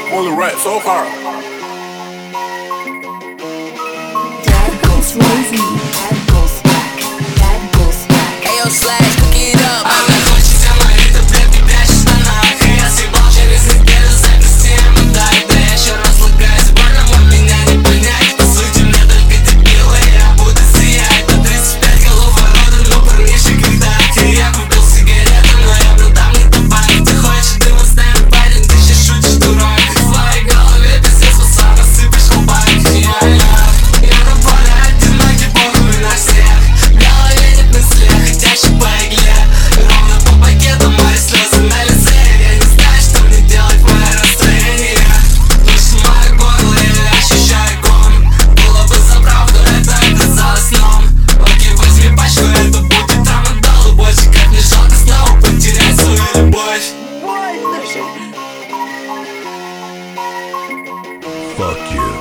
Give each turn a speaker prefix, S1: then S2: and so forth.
S1: Only rap so hard.
S2: Dad goes lazy. Dad goes back. Dad goes back.
S3: Ayo, Slash, cook it up.
S4: Она хочет со мной, это бред, не прячешь в штанах. И я съебал через неделю записи ему дай. Да я еще раз лагаюсь, больно, мой меня не понять. По сути, мне только дебилы, я буду сиять. До 35 голов рода, но парнишек когда я купил сигареты, но я был там не табак. Ты хочешь дым оставим, парень, ты же шутишь, дурак. В твоей голове пиздец, пацан, рассыпешь хлопак. Я на поле одинокий, похуй на всех. В голове нет мысли, хотящий по игле. Ровно по пакету мои слезы на лице. Я не знаю, что мне делать, мое настроение. Слышь, мое горло, я ощущаю ком. Было бы за правду, это оказалось сном. Окей, возьми пачку, это будет трамадол. И больше как мне жалко снова потерять свою любовь.
S5: Fuck you.